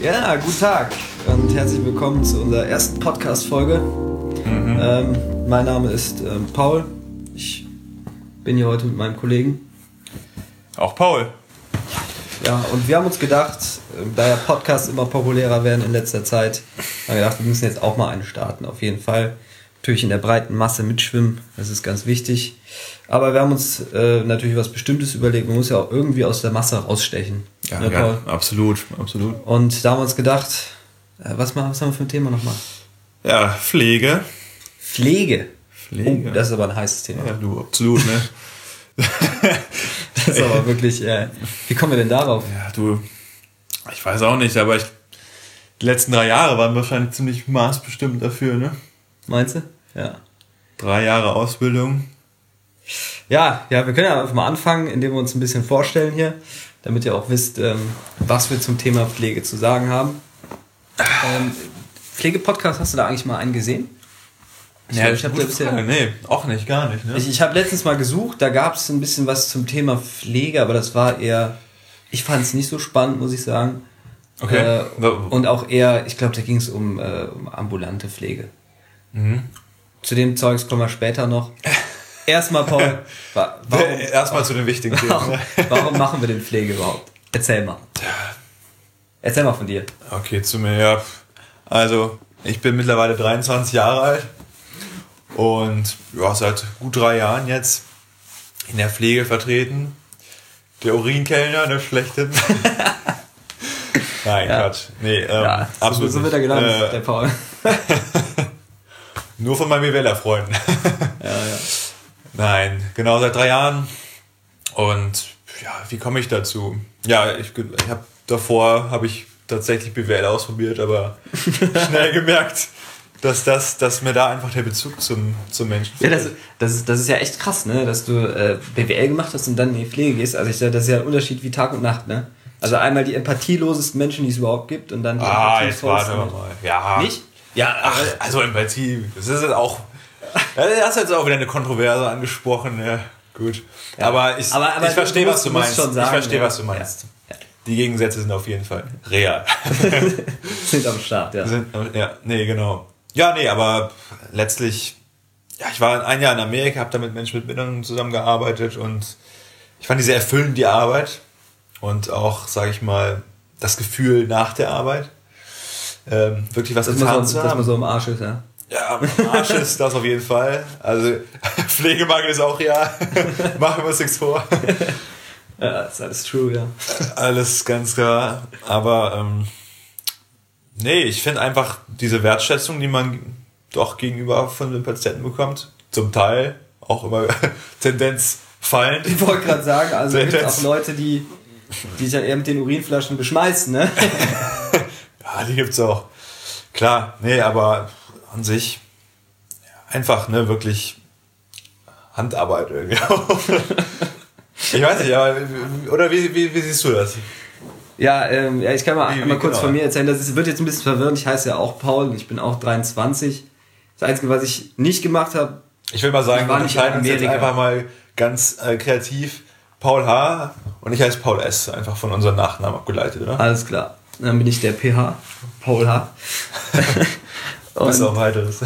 Ja, guten Tag und herzlich willkommen zu unserer ersten Podcast-Folge. Mein Name ist Paul. Ich bin hier heute mit meinem Kollegen. Auch Paul. Ja, und wir haben uns gedacht, da ja Podcasts immer populärer werden in letzter Zeit, haben wir gedacht, wir müssen jetzt auch mal einen starten. Auf jeden Fall. Natürlich in der breiten Masse mitschwimmen, das ist ganz wichtig. Aber wir haben uns natürlich was Bestimmtes überlegt. Man muss ja auch irgendwie aus der Masse rausstechen. Ja, ne, Paul? Ja, absolut. Und da haben wir uns gedacht, was haben wir für ein Thema nochmal? Ja, Pflege. Pflege? Oh, das ist aber ein heißes Thema. Ja, du, absolut, ne? Das ist aber wirklich, wie kommen wir denn darauf? Ja, du, ich weiß auch nicht, aber die letzten 3 Jahre waren wahrscheinlich ziemlich maßbestimmt dafür, ne? Meinst du? Ja. 3 Jahre Ausbildung. Ja, wir können ja einfach mal anfangen, indem wir uns ein bisschen vorstellen hier, damit ihr auch wisst, was wir zum Thema Pflege zu sagen haben. Pflege-Podcast, hast du da eigentlich mal einen gesehen? Ich habe nee, auch nicht, gar nicht. Ne? Ich habe letztens mal gesucht, da gab es ein bisschen was zum Thema Pflege, aber das war eher, ich fand es nicht so spannend, muss ich sagen. Okay. Und auch eher, ich glaube, da ging es um ambulante Pflege. Mhm. Zu dem Zeugs kommen wir später noch. Erstmal, Paul, erstmal zu den wichtigen Themen. Warum machen wir denn Pflege überhaupt? Erzähl mal. Erzähl mal von dir. Okay, zu mir, ja. Also, ich bin mittlerweile 23 Jahre alt und ja, seit gut 3 Jahren jetzt in der Pflege vertreten. Der Urinkellner, der schlechte. Nein, ja. Quatsch. Nee, absolut. So wird er genannt, der Paul. Nur von meinen BWLer-Freunden. Ja. Nein, genau seit 3 Jahren. Und ja, wie komme ich dazu? Ja, davor habe ich tatsächlich BWL ausprobiert, aber schnell gemerkt, dass mir da einfach der Bezug zum Menschen fehlt. Ja, das ist ja echt krass, ne? Dass du BWL gemacht hast und dann in die Pflege gehst. Also das ist ja ein Unterschied wie Tag und Nacht, ne? Also einmal die empathielosesten Menschen, die es überhaupt gibt, und dann die jetzt warte mal. Ja. Nicht? Ja, also Empathie, das ist jetzt auch. Ja, du hast jetzt auch wieder eine Kontroverse angesprochen, ja, gut. Ja. Aber ich verstehe, was du meinst. Ich verstehe, was du meinst. Ja. Die Gegensätze sind auf jeden Fall real. Sind am Start, ja. Genau. Ja, aber letztlich, ich war 1 Jahr in Amerika, habe da mit Menschen mit Behinderungen zusammengearbeitet und ich fand die sehr erfüllend, die Arbeit. Und auch, sage ich mal, das Gefühl nach der Arbeit. Wirklich was getan zu haben. Dass man so im Arsch ist, ja. Ja, im Arsch ist das auf jeden Fall. Also Pflegemangel ist auch ja. Machen wir uns nichts vor. Ja, das ist alles true, ja. Alles ganz klar. Aber ich finde einfach diese Wertschätzung, die man doch gegenüber von den Patienten bekommt, zum Teil auch immer Tendenz fallend. Ich wollte gerade sagen, also es gibt auch Leute, die sich dann eher mit den Urinflaschen beschmeißen, ne? Ja, die gibt's auch. Klar, aber an sich einfach, ne, wirklich Handarbeit irgendwie. Ich weiß nicht, aber oder wie siehst du das? Ja, ich kann mal kurz von mir erzählen. Wird jetzt ein bisschen verwirrend. Ich heiße ja auch Paul, ich bin auch 23. Das Einzige, was ich nicht gemacht habe, ich will mal sagen, wir entscheiden uns jetzt einfach mal ganz kreativ. Paul H. und ich heiße Paul S. Einfach von unserem Nachnamen abgeleitet, oder? Alles klar. Dann bin ich der PH, Paul H. Was auch weiteres.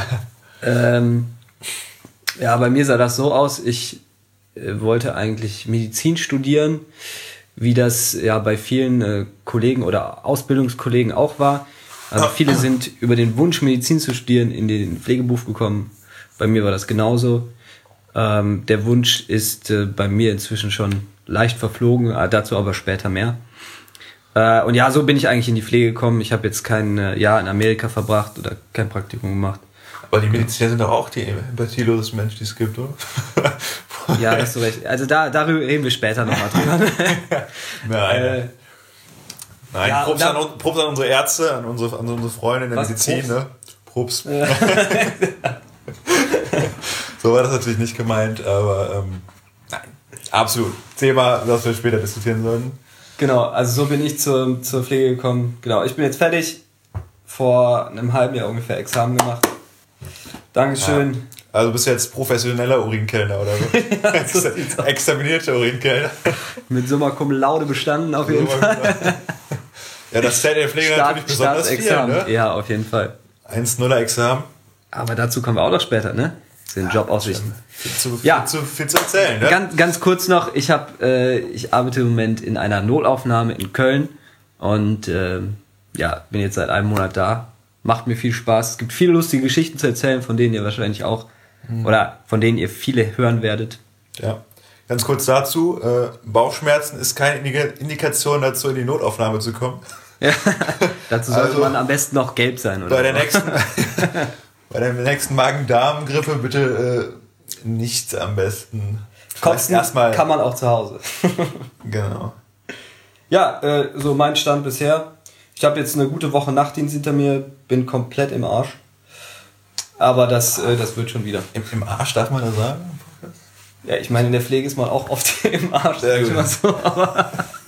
Bei mir sah das so aus, ich wollte eigentlich Medizin studieren, wie das ja bei vielen Kollegen oder Ausbildungskollegen auch war. Also viele sind über den Wunsch, Medizin zu studieren, in den Pflegeberuf gekommen. Bei mir war das genauso. Der Wunsch ist bei mir inzwischen schon leicht verflogen, dazu aber später mehr. Und ja, so bin ich eigentlich in die Pflege gekommen. Ich habe jetzt kein Jahr in Amerika verbracht oder kein Praktikum gemacht. Aber die Mediziner sind doch auch die empathielosesten Menschen, die es gibt, oder? Ja, hast du recht. Also darüber reden wir später nochmal drüber. Nein. Props an unsere Ärzte, an unsere Freunde in der Medizin, ne? Props. Ja. So war das natürlich nicht gemeint, aber nein, absolut. Thema, das wir später diskutieren sollen. Genau, also so bin ich zur Pflege gekommen. Genau, ich bin jetzt fertig. Vor einem halben Jahr ungefähr Examen gemacht. Dankeschön. Ja. Also bist du jetzt professioneller Urinkellner oder so? Ja, examinierter Urinkellner. Mit Summa Cum Laude bestanden auf jeden Fall. Ja, das zählt der Pflege natürlich besonders viel, ne? Ja, auf jeden Fall. 1-0er Examen. Aber dazu kommen wir auch noch später, ne? Den Job ausrichten. Viel zu erzählen, ne? Ganz kurz noch, ich arbeite im Moment in einer Notaufnahme in Köln und bin jetzt seit einem Monat da. Macht mir viel Spaß. Es gibt viele lustige Geschichten zu erzählen, von denen ihr wahrscheinlich auch oder von denen ihr viele hören werdet. Ja. Ganz kurz dazu, Bauchschmerzen ist keine Indikation dazu, in die Notaufnahme zu kommen. Ja, dazu sollte man am besten noch gelb sein. Oder bei der nächsten Magen-Darm-Grippe bitte nicht am besten. Kotzen kann man auch zu Hause. Genau. Ja, so mein Stand bisher. Ich habe jetzt eine gute Woche Nachtdienst hinter mir, bin komplett im Arsch. Aber das wird schon wieder. Im Arsch darf man das sagen? Ja, ich meine, in der Pflege ist man auch oft im Arsch. Sehr gut. Immer so, aber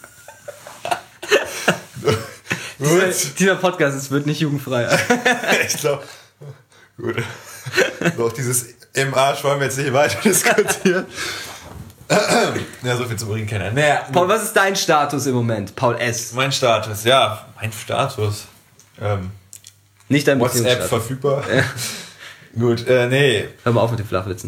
dieser Podcast wird nicht jugendfrei. Ich glaube, gut. Doch dieses im Arsch wollen wir jetzt nicht weiter diskutieren. Ja, so viel zum Urin kennen. Naja, Paul, was ist dein Status im Moment? Paul S. Mein Status. Nicht dein WhatsApp verfügbar. Ja. Gut, nee. Hör mal auf mit den Flachwitzen.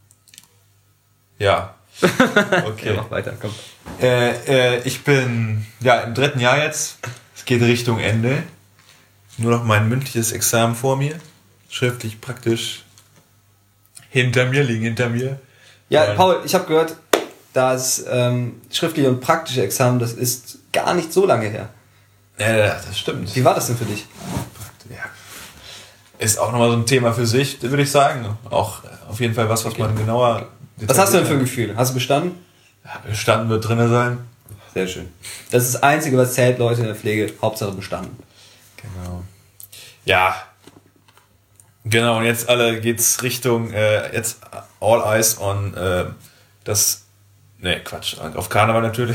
Ja. Okay. Ja, mach weiter, komm. Ich bin im 3. Jahr jetzt. Es geht Richtung Ende. Nur noch mein mündliches Examen vor mir. Schriftlich praktisch hinter mir. Ja, Paul, ich habe gehört, das schriftliche und praktische Examen, das ist gar nicht so lange her. Ja, das stimmt. Wie war das denn für dich? Ja. Ist auch nochmal so ein Thema für sich, würde ich sagen. Auch auf jeden Fall was man genauer... Was hast du denn für ein Gefühl? Hast du bestanden? Ja, bestanden wird drin sein. Sehr schön. Das ist das Einzige, was zählt, Leute in der Pflege. Hauptsache bestanden. Genau. Ja. Genau, und jetzt geht's Richtung, jetzt all eyes on auf Karneval natürlich.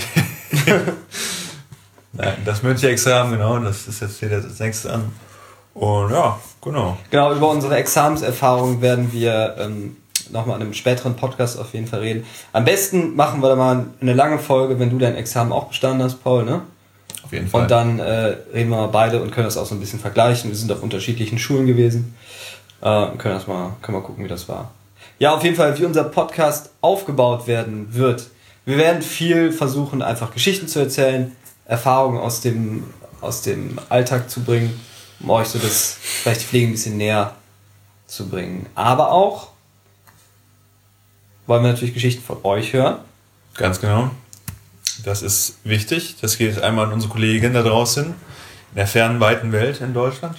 Nein, das mündliche Examen, genau, das ist jetzt wieder das nächste an. Und ja, genau. Genau, über unsere Examenserfahrung werden wir nochmal in einem späteren Podcast auf jeden Fall reden. Am besten machen wir da mal eine lange Folge, wenn du dein Examen auch bestanden hast, Paul, ne? Auf jeden Fall. Und dann reden wir mal beide und können das auch so ein bisschen vergleichen. Wir sind auf unterschiedlichen Schulen gewesen. Können wir gucken, wie das war. Ja, auf jeden Fall, wie unser Podcast aufgebaut werden wird. Wir werden viel versuchen, einfach Geschichten zu erzählen, Erfahrungen aus dem Alltag zu bringen, um euch so das vielleicht die Pflege ein bisschen näher zu bringen. Aber auch wollen wir natürlich Geschichten von euch hören. Ganz genau. Das ist wichtig. Das geht einmal an unsere Kollegin da draußen in der fernen, weiten Welt in Deutschland.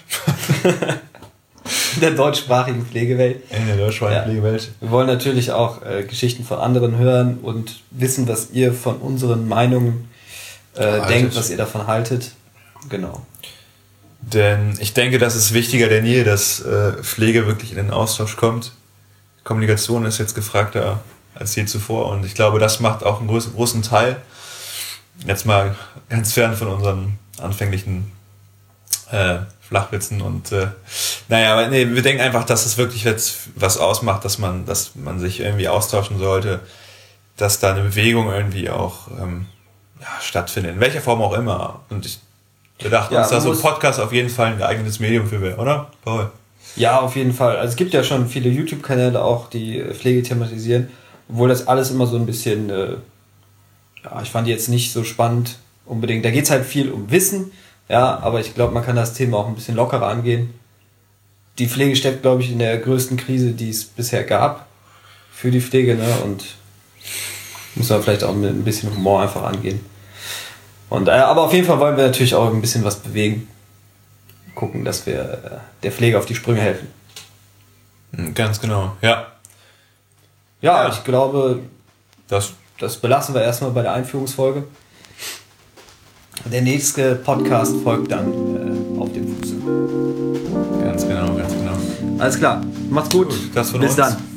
In der deutschsprachigen Pflegewelt. In der deutschsprachigen Pflegewelt. Wir wollen natürlich auch Geschichten von anderen hören und wissen, was ihr von unseren Meinungen denkt, was ihr davon haltet. Genau. Denn ich denke, das ist wichtiger denn je, dass Pflege wirklich in den Austausch kommt. Kommunikation ist jetzt gefragter als je zuvor und ich glaube, das macht auch einen großen Teil. Jetzt mal ganz fern von unseren anfänglichen Flachwitzen und aber wir denken einfach, dass es wirklich jetzt was ausmacht, dass man sich irgendwie austauschen sollte, dass da eine Bewegung irgendwie auch stattfindet, in welcher Form auch immer. Und wir dachten uns, dass so ein Podcast auf jeden Fall ein geeignetes Medium für wäre, oder, Paul? Ja, auf jeden Fall. Also es gibt ja schon viele YouTube-Kanäle auch, die Pflege thematisieren, obwohl das alles immer so ein bisschen, ich fand die jetzt nicht so spannend unbedingt. Da geht es halt viel um Wissen, ja, aber ich glaube, man kann das Thema auch ein bisschen lockerer angehen. Die Pflege steckt, glaube ich, in der größten Krise, die es bisher gab für die Pflege, ne? Und muss man vielleicht auch mit ein bisschen Humor einfach angehen. Und aber auf jeden Fall wollen wir natürlich auch ein bisschen was bewegen. Gucken, dass wir der Pflege auf die Sprünge helfen. Ganz genau, ja. Ja, ich glaube, das belassen wir erstmal bei der Einführungsfolge. Der nächste Podcast folgt dann auf dem Fuße. Ganz genau. Alles klar, macht's gut. Das von Bis uns. dann.